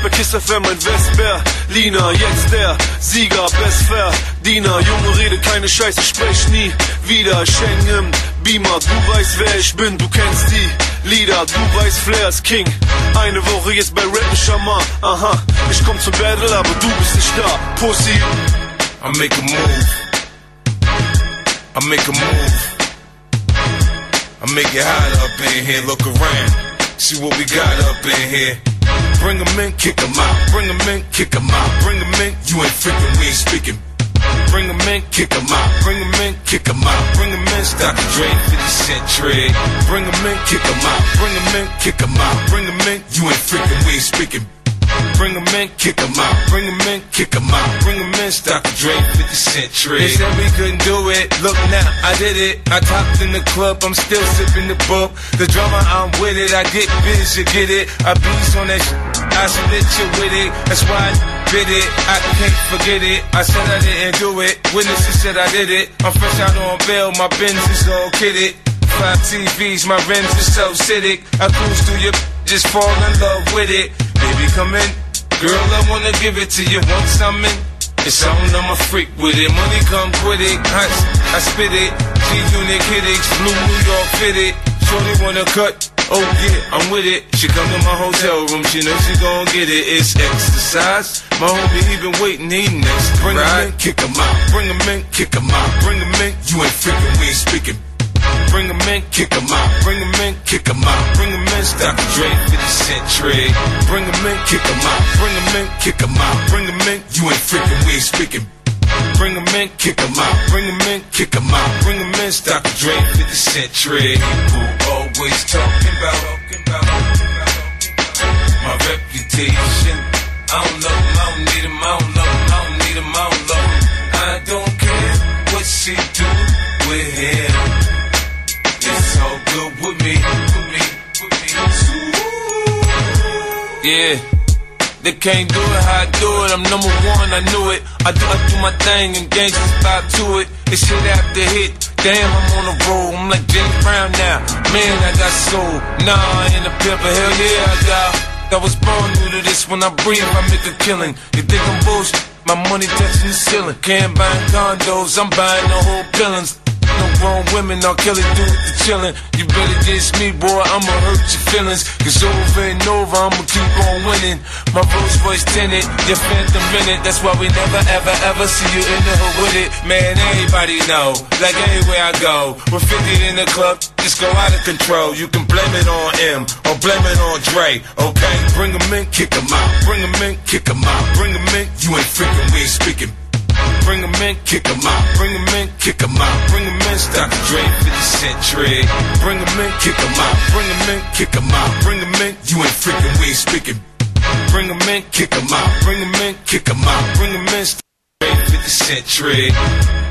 bei Kiss FM ein West-Berliner, jetzt der Sieger, Bestverdiener. Junge, rede keine Scheiße, sprech nie wieder. Schengen, Beamer, du weißt wer ich bin, du kennst die Lieder, du weißt Flair ist King. Eine Woche jetzt bei Rap Shaman, aha, ich komm zum Battle, aber du bist nicht da, Pussy. I make a move, I make a move, I make it hot up in here, look around, see what we got up in here. Bring them in, kick them out, bring them in, kick them out, bring them in, you ain't freaking, we ain't speaking. Bring them in, kick them out, bring them in, kick them out, bring them in, Dr. Dre, 50 Cent Trade. Bring them in, kick them out, bring them in, kick them out, bring them in, you ain't freaking, we ain't speaking. Bring them in, kick them out, bring them in, kick them out, bring them in, Dr. Dre, 50 Cent Trade. They said we couldn't do it, look now, I did it. I topped in the club, I'm still sipping the bub. The drummer, I'm with it, I get biz, you get it. I beast on that shit, I split you with it. That's why I did it, I can't forget it. I said I didn't do it, witnesses said I did it. I'm fresh out on bail, my Benz is all kidded. 5 TVs, my rims is so acidic. I cruise through your just fall in love with it. Baby, come in, girl, I wanna give it to you. Want something? It's on, I'm a freak with it. Money come with it, I spit it. G-Unit hit it, blue New York fit it. Shorty wanna cut, oh yeah, I'm with it. She come to my hotel room, she know she gon' get it. It's exercise, my homie he been waiting, he next. Bring him in, kick him out, bring him in, kick him out, bring him in, you ain't freaking, we ain't speaking. Bring them in, kick them out, bring them in, kick them out, bring them in, Dr. Dre, 50 Cent Trade. Bring them in, kick them out, bring them in, kick them out, bring them in, you ain't freaking, we ain't speaking. Bring them in, kick them out, bring them in, kick them out, bring them in, Dr. Dre, 50 Cent Trade. People always talking about my reputation. I don't love him, I don't need him, I don't love him, I don't need him, I don't love him. I don't care what she do with him. It's all good with me, Yeah, they can't do it how I do it. I'm number one, I knew it. I do my thing and gangsters vibe to it. This shit after hit, damn, I'm on the road. I'm like James Brown now. Man, I got soul. Nah, I ain't a pimp, but hell yeah, I got. I was born new to this. When I breathe, I make a killing. You think I'm bullshit? My money touching the ceiling. Can't buy condos, I'm buying the whole buildings. No grown women, I'll kill it, do it to chillin'. You better diss me, boy, I'ma hurt your feelings. Cause over and over, I'ma keep on winning. My Rolls Royce tinted, your Phantom minute. That's why we never, ever, ever see you in the hood with it. Man, everybody know, like everywhere I go. With 50 in the club, just go out of control. You can blame it on M, or blame it on Dre, okay? Bring them in, kick them out. Bring them in, kick them out. Bring them in, you ain't freaking, we ain't speaking. Bring them in, kick them out. Bring them in, kick them out. Bring them in, Dr. Dre, 50 Cent Trade. Bring them in, kick them out. Bring them in, kick them out. Bring them in, you ain't freaking, we ain't speaking. Bring them in, kick them out. Bring them in, kick them out. Bring them in, Dre, 50 Cent Trade.